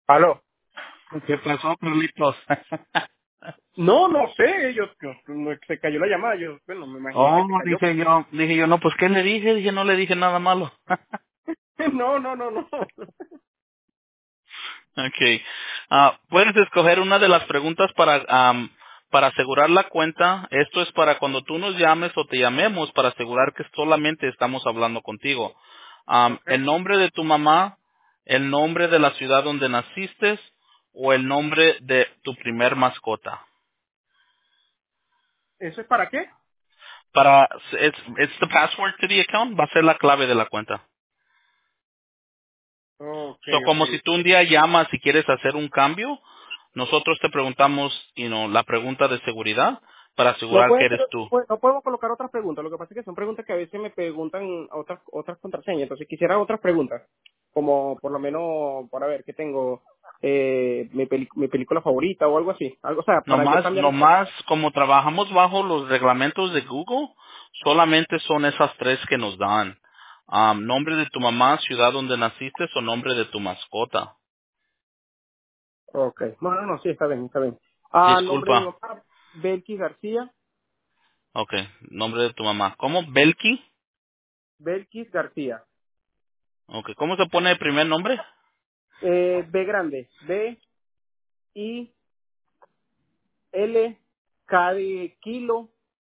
Aló. ¿Qué pasó, Carlitos? No, no sé, no, se cayó la llamada, bueno, me imagino que Oh, se cayó. dije yo, no, pues ¿qué le dije? Dije, no le dije nada malo. No, no, no, no. Okay. Puedes escoger una de las preguntas para asegurar la cuenta. Esto es para cuando tú nos llames o te llamemos para asegurar que solamente estamos hablando contigo. Ok. El nombre de tu mamá, el nombre de la ciudad donde naciste o el nombre de tu primer mascota. ¿Eso es para qué? It's the password to the account, va a ser la clave de la cuenta. Ok, So, ok. como si tú un día llamas y quieres hacer un cambio, nosotros te preguntamos, la pregunta de seguridad para No asegurar que puede ser, eres tú. no podemos colocar otras preguntas, lo que pasa es que son preguntas que a veces me preguntan otras contraseñas, entonces quisiera otras preguntas, como por lo menos para ver qué tengo, mi película favorita o algo así, algo, o sea, para yo cambiar eso. Nomás como trabajamos bajo los reglamentos de Google, solamente son esas tres que nos dan. Nombre de tu mamá, ciudad donde naciste o nombre de tu mascota. Ok, bueno, no, sí, está bien, está bien. Nombre de mi Disculpa. mamá, Belkis García. Okay, nombre de tu mamá. ¿Cómo? Belki. Belkis García. Okay, ¿cómo se pone el primer nombre? B grande. B, I, L, K de kilo,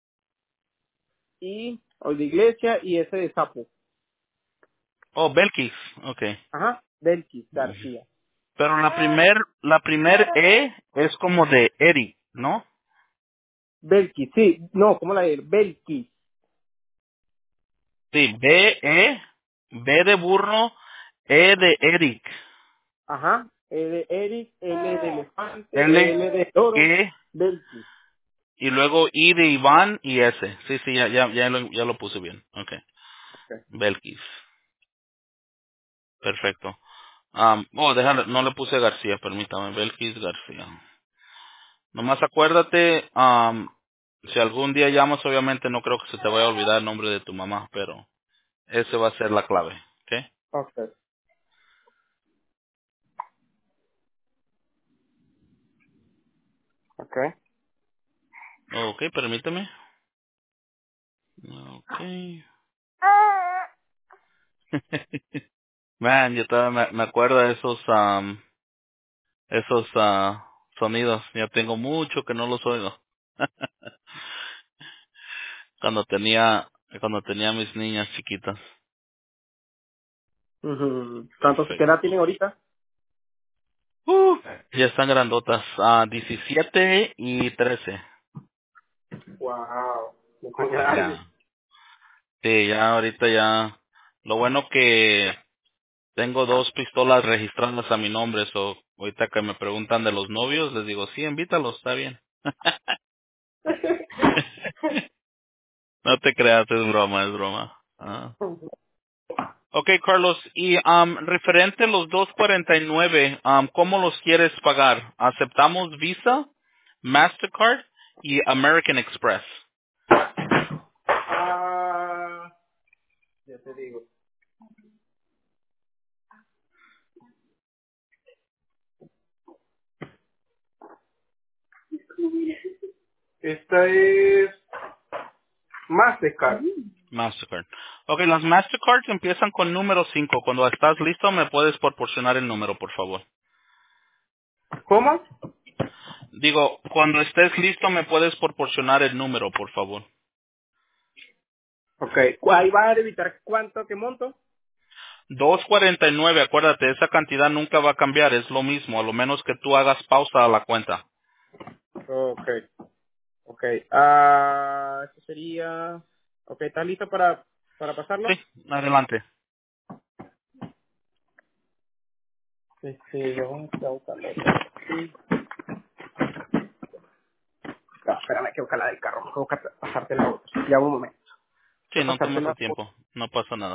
I, o de iglesia, y S de sapo. Oh, Belkis. Okay. Ajá. Belkis García. Pero la primer E es como de Eric, ¿no? Belkis, sí. No, ¿cómo la de Belkis? Sí, B de burro, E de Eric, Ajá. E de Eric, L de elefante, L, L de toro, E, Belkis. y luego I de Iván y S. Sí, sí, ya lo puse bien. Okay. Ok. Belkis. Perfecto. Déjale, no le puse García, permítame. Belkis García. Nomás acuérdate, si algún día llamas, obviamente no creo que se te vaya a olvidar el nombre de tu mamá, pero ese va a ser la clave. ¿Ok? Ok. Ok. Ok, permíteme. Ok. Man, yo todavía me acuerdo de esos sonidos. Ya tengo mucho que no los oigo. cuando tenía, cuando tenía mis niñas chiquitas. Ujú. Entonces, ¿qué Perfecto. edad tienen ahorita? Ya están grandotas. 17 y 13. Wow. Muy grande. Ya. Sí, ya ahorita ya. Lo bueno que tengo dos pistolas registradas a mi nombre. So, ahorita que me preguntan de los novios, les digo, sí, invítalos, está bien. No te creas, es broma, es broma. Ok, Carlos, y referente a los 249, ¿cómo los quieres pagar? ¿Aceptamos Visa, Mastercard y American Express? Ah, ya te digo. Esta es Mastercard. Mastercard. Ok, las Mastercards empiezan con número 5. Cuando estás listo, me puedes proporcionar el número, por favor. ¿Cómo? Digo, cuando estés listo, me puedes proporcionar el número, por favor. Ok. Ahí va a evitar cuánto, qué monto. 249, acuérdate, esa cantidad nunca va a cambiar, es lo mismo, a lo menos que tú hagas pausa a la cuenta. Ok. Ok. Eso sería. Ok, ¿estás listo para pasarlo? Sí, adelante. Yo voy a buscarlo. Sí. No, espérame, hay que buscar la del carro. Tengo que pasarte la otra. Ya un momento. Sí, Voy a no pasarte tomes tu la tiempo, no pasa nada.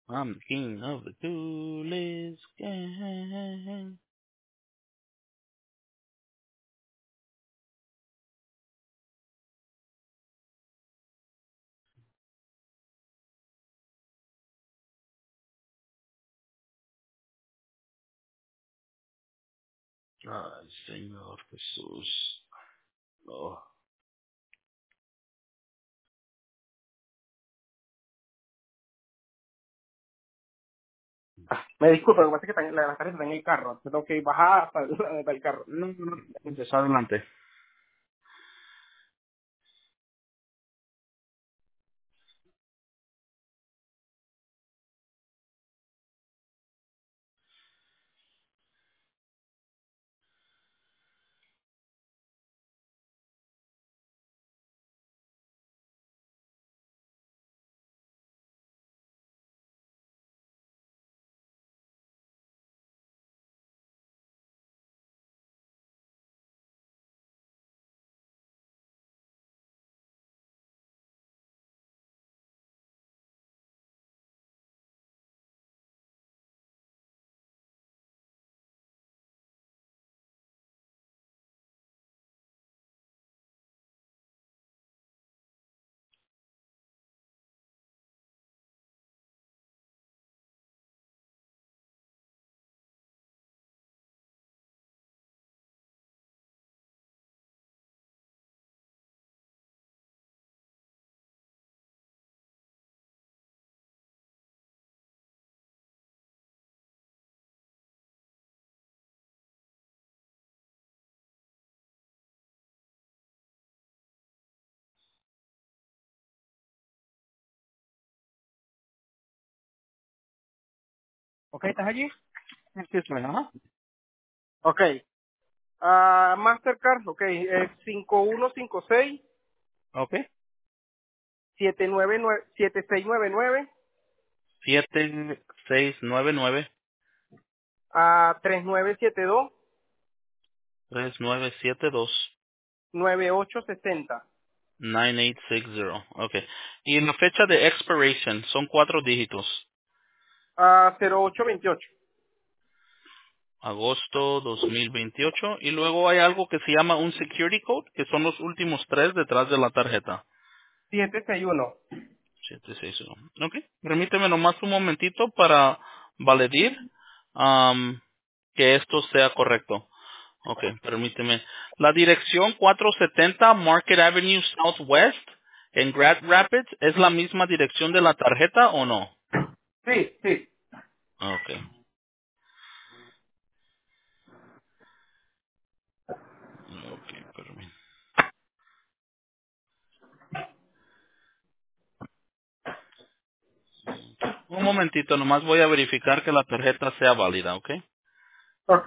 I'm the king of the coolest gang. Ay, Señor Jesús. Oh. Me disculpa, lo que pasa es que la tarjeta está en el carro. Tengo que bajar hasta hasta el carro. No, no, no. Entonces, adelante. ¿Ok? ¿Estás allí? Aquí estoy, ajá. Ok. Mastercard, ok, es 5156 Ok. 7699 7699 a 3972 3972 9860 9860. Ok. Y la fecha de expiration son 4 dígitos. a 0828 Agosto 2028. Y luego hay algo que se llama un security code, que son los últimos 3 detrás de la tarjeta. 761. 761. Ok. Permíteme nomás un momentito para validir que esto sea correcto. Ok, permíteme. La dirección 470 Market Avenue Southwest en Grand Rapids, ¿es la misma dirección de la tarjeta o no? Sí, sí. Ok, ok, permíteme. Un momentito, nomás voy a verificar que la tarjeta sea válida, ¿ok? Ok.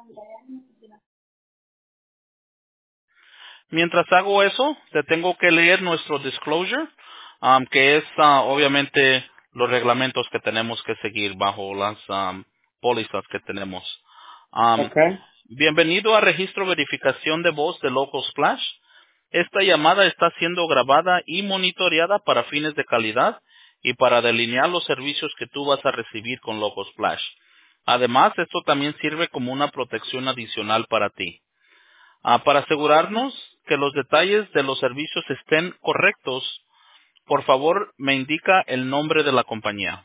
Mientras hago eso, te tengo que leer nuestro disclosure, que es obviamente los reglamentos que tenemos que seguir bajo las pólizas que tenemos. Um, Ok. Bienvenido a Registro Verificación de Voz de Local Splash. Esta llamada está siendo grabada y monitoreada para fines de calidad y para delinear los servicios que tú vas a recibir con Local Splash. Además, esto también sirve como una protección adicional para ti. Para asegurarnos que los detalles de los servicios estén correctos, por favor, me indica el nombre de la compañía.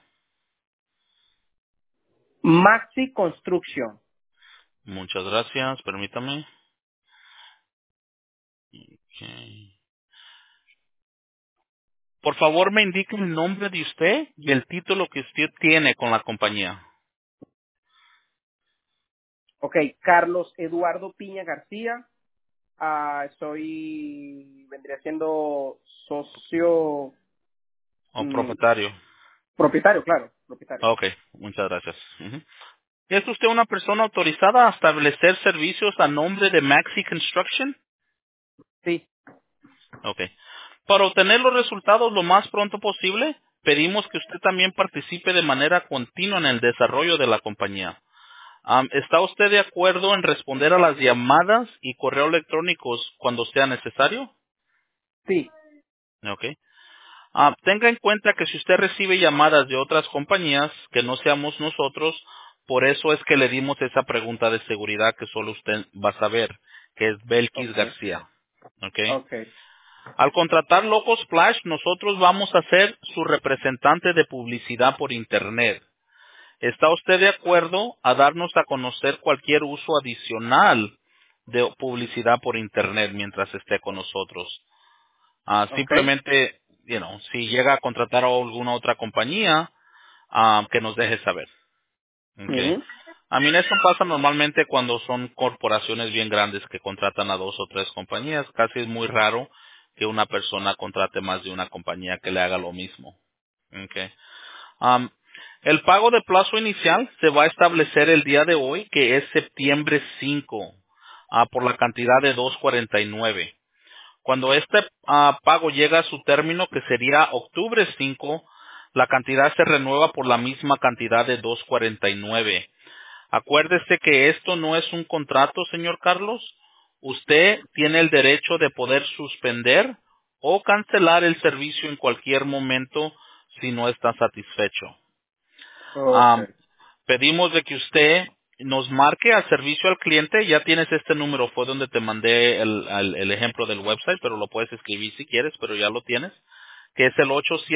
Maxi Construction. Muchas gracias, permítame. Ok. Por favor, me indique el nombre de usted y el título que usted tiene con la compañía. Ok, Carlos Eduardo Piña García. Vendría siendo socio, O mm, propietario. propietario, claro, propietario. Ok, muchas gracias. Ujú. ¿Es usted una persona autorizada a establecer servicios a nombre de Maxi Construction? Sí, Ok. Para obtener los resultados lo más pronto posible, pedimos que usted también participe de manera continua en el desarrollo de la compañía. ¿Está usted de acuerdo en responder a las llamadas y correo electrónicos cuando sea necesario? sí. Ok. Tenga en cuenta que si usted recibe llamadas de otras compañías que no seamos nosotros, por eso es que le dimos esa pregunta de seguridad que solo usted va a saber, que es Belkis Okay. García. ¿Ok? Okay. Al contratar Loco Splash, nosotros vamos a ser su representante de publicidad por Internet. ¿Está usted de acuerdo a darnos a conocer cualquier uso adicional de publicidad por Internet mientras esté con nosotros? Okay. Simplemente, si llega a contratar a alguna otra compañía, que nos deje saber. Okay. Ujú. A mí eso pasa normalmente cuando son corporaciones bien grandes que contratan a 2 o 3 compañías. Casi es muy raro que una persona contrate más de una compañía que le haga lo mismo. Okay. Um, el pago de plazo inicial se va a establecer el día de hoy, que es septiembre 5, por la cantidad de 2.49. Cuando este pago llega a su término, que sería octubre 5, la cantidad se renueva por la misma cantidad de 2.49. Acuérdese que esto no es un contrato, señor Carlos. Usted tiene el derecho de poder suspender o cancelar el servicio en cualquier momento si no está satisfecho. Am, Okay. Pedimos de que usted nos marque al servicio al cliente. Ya tienes este número, fue donde te mandé el ejemplo del website, pero lo puedes escribir si quieres, pero ya lo tienes, que es el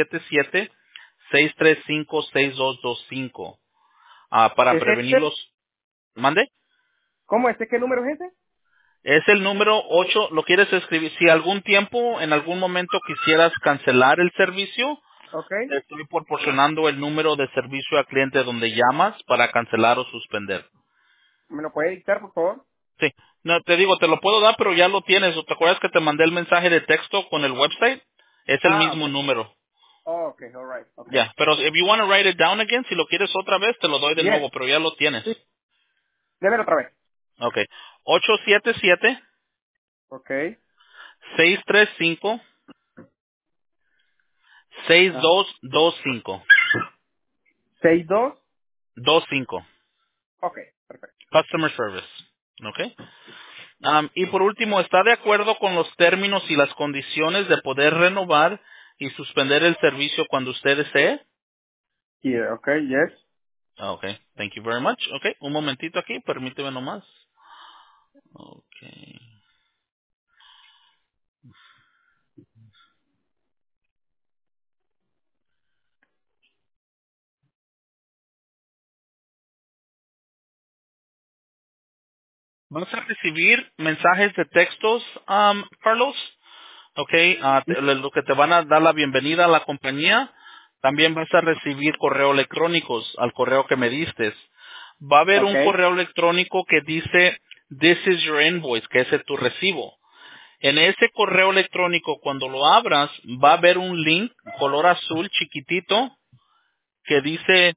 877-635-6225, para ¿Es prevenir este? los... ¿Mande? ¿Cómo este? ¿Qué número es ese? Es el número 8. Lo quieres escribir. Si algún tiempo, en algún momento quisieras cancelar el servicio, Okay. te estoy proporcionando el número de servicio al cliente donde llamas para cancelar o suspender. ¿Me lo puede dictar, por favor? Sí. No, te digo, te lo puedo dar, pero ya lo tienes. ¿Te acuerdas que te mandé el mensaje de texto con el website? Es el mismo Okay. número. Oh, okay. All right. Okay. Ya. Pero if you want to write it down again, si lo quieres otra vez, te lo doy de Yes. nuevo, pero ya lo tienes. Sí. Démelo otra vez. Ok. 877 Okay. 635 Ah. 6225. 62. 25. Okay. Perfecto. Customer Service. ¿Ok? Y por último, ¿está de acuerdo con los términos y las condiciones de poder renovar y suspender el servicio cuando usted desee? Yeah. Okay. Yes. Ok, thank you very much. Ok, un momentito aquí, permíteme nomás. Ok. ¿Vas a recibir mensajes de textos, Carlos? Ok, lo que te van a dar la bienvenida a la compañía. También vas a recibir correo electrónicos al correo que me diste. Va a haber un Okay. correo electrónico que dice "This is your invoice", que ese es tu recibo. En ese correo electrónico, cuando lo abras, va a haber un link color azul chiquitito que dice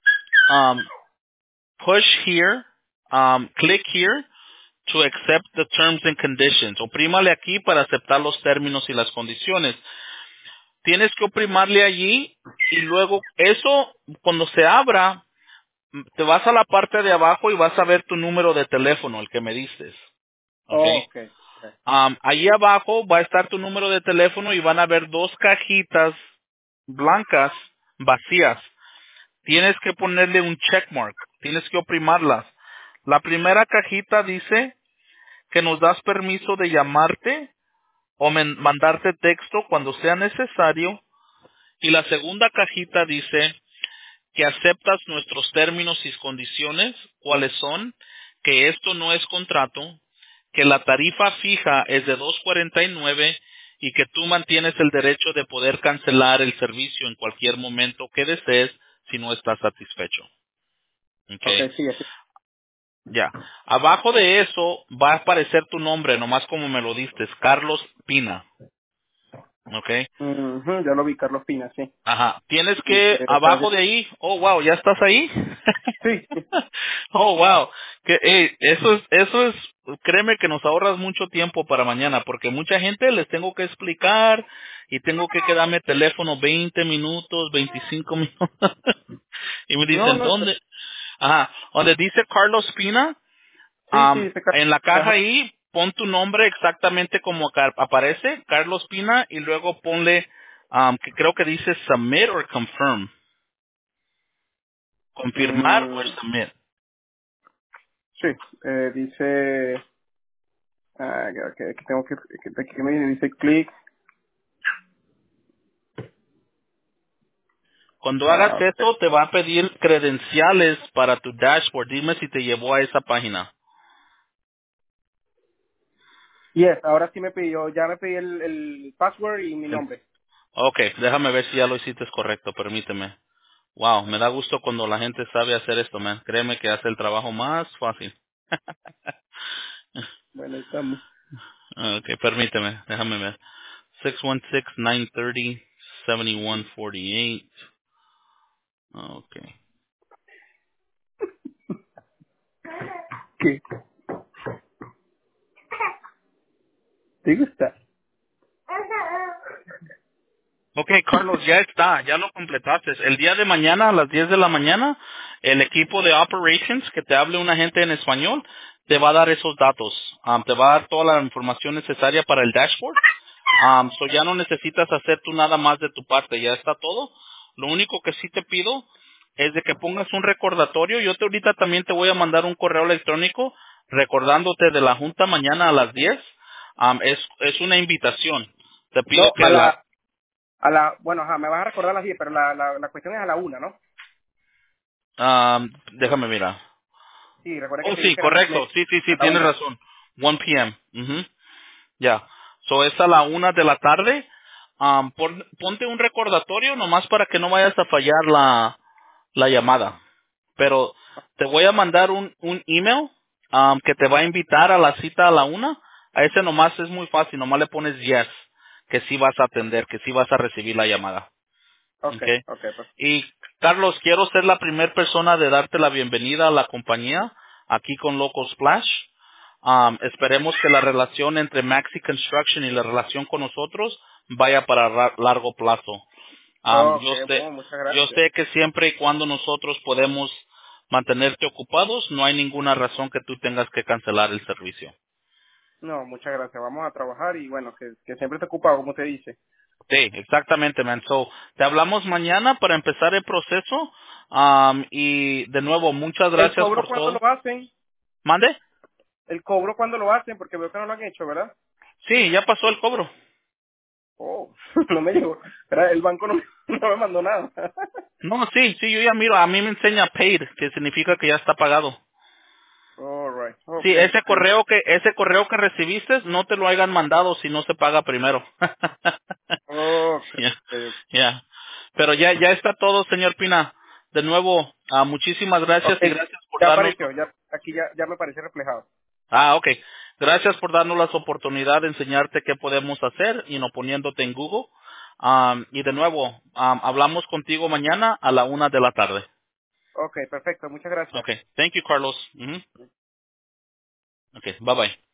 um, "Push here, click here to accept the terms and conditions". Oprímale aquí para aceptar los términos y las condiciones. Tienes que oprimarle allí y luego eso, cuando se abra, te vas a la parte de abajo y vas a ver tu número de teléfono, el que me diste. ¿Ok? Okay. Okay. Allí abajo va a estar tu número de teléfono y van a ver 2 cajitas blancas vacías. Tienes que ponerle un checkmark, tienes que oprimarlas. La primera cajita dice que nos das permiso de llamarte o mandarte texto cuando sea necesario. Y la segunda cajita dice que aceptas nuestros términos y condiciones, cuáles son, que esto no es contrato, que la tarifa fija es de 2.49 y que tú mantienes el derecho de poder cancelar el servicio en cualquier momento que desees si no estás satisfecho. Okay. Okay. Sí. Sí. Ya. Abajo de eso va a aparecer tu nombre, nomás como me lo diste, Carlos Pina. Okay. Ujú, ya lo vi, Carlos Pina, sí. Ajá. Tienes Sí, que, abajo de ahí, oh wow, ¿ya estás ahí? sí. Oh wow. Eso es, créeme que nos ahorras mucho tiempo para mañana, porque mucha gente les tengo que explicar y tengo que quedarme teléfono 20 minutos, 25 minutos. Y me No, dicen, no. ¿dónde? Ajá. Donde dice Carlos Pina, Sí, sí, dice Carlos. en la caja Ajá. ahí, pon tu nombre exactamente como aparece, Carlos Pina, y luego ponle que creo que dice submit or confirm. Confirmar o Mm, submit. sí, dice, que tengo aquí me dice clic. Cuando hagas Ok. eso, te va a pedir credenciales para tu dashboard. Dime si te llevó a esa página. Yes, ahora sí ya me pidió el password y mi nombre. Ok, déjame ver si ya lo hiciste correcto, permíteme. Wow, me da gusto cuando la gente sabe hacer esto, man. Créeme que hace el trabajo más fácil. Bueno, ahí estamos. Ok, permíteme, déjame ver. 616-930-7148. Ok. ¿Qué? ¿Te gusta? Ok, Carlos, ya está, ya lo completaste. El día de mañana a las 10 de la mañana, el equipo de Operations, que te hable un agente en español, te va a dar esos datos. Te va a dar toda la información necesaria para el dashboard. So ya no necesitas hacer tú nada más de tu parte, ya está todo. Lo único que sí te pido es de que pongas un recordatorio. Yo ahorita también te voy a mandar un correo electrónico recordándote de la junta mañana a las 10. Es una invitación. Te pido No, que bueno, ajá, me vas a recordar a las 10, pero la cuestión es a la 1, ¿no? déjame mirar. Sí, recuerda que Oh, te dije sí, que era correcto. Sí, sí, a sí, la tienes 1. razón. 1 p.m. Ujú. Ya. So es a la 1 de la tarde. Ponte un recordatorio nomás para que no vayas a fallar la llamada. Pero te voy a mandar un email que te va a invitar a la cita a la 1. A ese nomás es muy fácil. Nomás le pones yes, que sí vas a atender, que sí vas a recibir la llamada. Ok, Okay. ok, pues. Y Carlos, quiero ser la primera persona de darte la bienvenida a la compañía aquí con Local Splash. Esperemos que la relación entre Maxi Construction y la relación con nosotros vaya para largo plazo. Ok, bueno, muchas Yo gracias. sé que siempre y cuando nosotros podemos mantenerte ocupados, no hay ninguna razón que tú tengas que cancelar el servicio. No, muchas gracias. Vamos a trabajar y bueno, que siempre te ocupado, como te dice. Sí, exactamente, man. So, te hablamos mañana para empezar el proceso. Y de nuevo, muchas ¿El gracias cobro por cuándo todo. lo hacen? ¿Mande? ¿El cobro cuándo lo hacen? Porque veo que no lo han hecho, ¿verdad? Sí, ya pasó el cobro. Oh, no me llegó. Espera, el banco no, no me mandó nada. No, sí, sí, yo ya miro. A mí me enseña paid, que significa que ya está pagado. All right. Sí, Okay, perfecto. ese correo que recibiste, no te lo hayan mandado si no se paga primero. Okay, Ya, okay. ya. Pero ya está todo, señor Pina. De nuevo, muchísimas gracias y Okay, gracias por ya darnos. apareció, aquí ya me aparece reflejado. Ok. Gracias por darnos la oportunidad de enseñarte qué podemos hacer y no poniéndote en Google. Y de nuevo, hablamos contigo mañana a la 1 de la tarde. Okay, perfecto, muchas gracias. Okay. Thank you, Carlos. Mhm. Okay. Bye bye.